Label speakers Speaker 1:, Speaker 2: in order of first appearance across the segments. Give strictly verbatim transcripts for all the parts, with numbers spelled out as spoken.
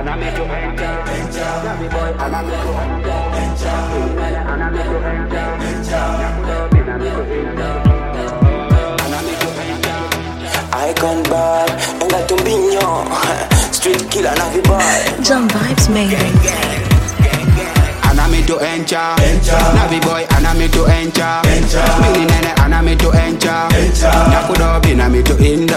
Speaker 1: and I make you enter. Navi boy, and I make you enter. And I make you enter. And I make you enter. And I make you enter.
Speaker 2: I come back, and got to be young. Street killer, Navi boy.
Speaker 3: Jump vibes made it.
Speaker 1: And I me to enter, Navi boy, and I me to enter, Mini nene, and I me to enter, Nakudo bin, I me to indo.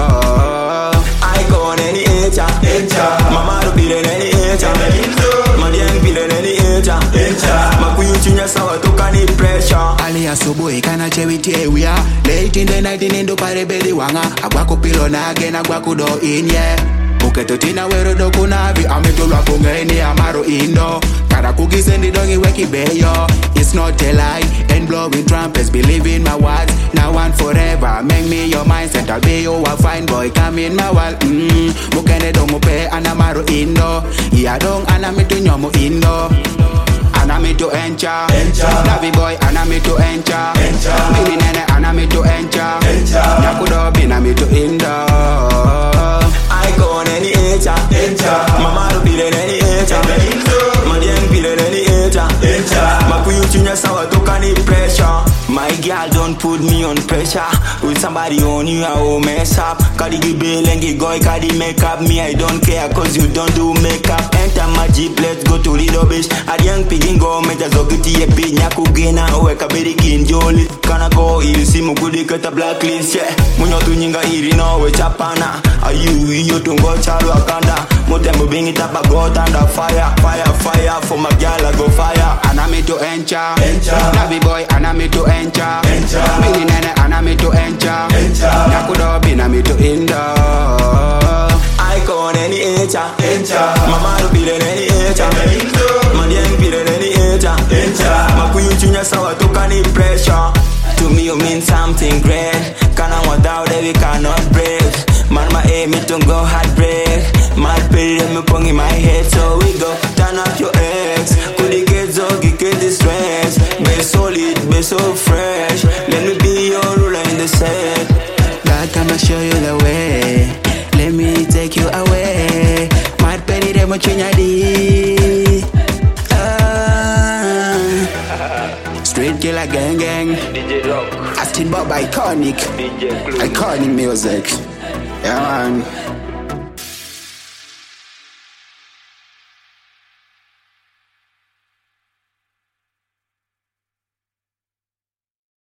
Speaker 2: I go on any enter, Mama do be in any enter, Madian be in any enter, Makuyu chunya sawa toka ni pressure.
Speaker 1: Ali asubuhi kana chewiti we are late in the night in do pare beli wanga, agwako pilo na again agwako do in yeah. Uketo tina wero do kunavi, ametolwa kungeni amaro indo. Karakugisendi dongi weki beyo. It's not a lie, and blowing trumpets, believe in my words. Now and forever, make me your mindset. I'll be you a fine boy, come in my world. Mmm, mukene do mupe anamaro indo. Yeah dong anamitu nyomo indo. Anamitu encha, Navi boy anamitu encha, Mini nene anamitu encha, Nakudo binamitu indo.
Speaker 2: I go on any enter, Mama do be in any enter, Madian be in any enter, Makuyu chunya sawa toka ni pressure. My girl don't put me on pressure. With somebody on you I will mess up. Kadi gibe lengi goy kadi makeup. Me I don't care cause you don't do makeup. Enter my jeep, let's go to Lido Beach. Adi young pigin go meja zogiti ye pi. Nyaku gena owe kabiri kinjoli. Kana go ili simu kudi kata blacklist yeah. Munyo tu nyinga iri no we chapana. Ayu iyo tungo chalu akanda. Motembo bingi tapa go thunder fire. Fire fire for my girl I go fire.
Speaker 1: Anamitu encha, Navi boy anamitu encha, Mini nene anamitu encha, Nakudo binamitu indo.
Speaker 2: I go on any enter, Mama do be in any enter, Madian be in any enter, Makuyu chunya sawa toka ni pressure. To me you mean something great. Kana without it we cannot break. Man my aim it don't go heartbreak. Mad period me pong in my head so we go turn up your ex. Kudi get zogi get this stress. Be solid, be so fresh. Let me be your ruler in the set.
Speaker 1: God come and show you the way. Let me take you away. Mad penny demo chunya di. Ah. Street killer gang gang.
Speaker 4: D J Rock,
Speaker 1: Asking Bob iconic.
Speaker 4: D J Clue.
Speaker 1: Iconic music. Yeah man.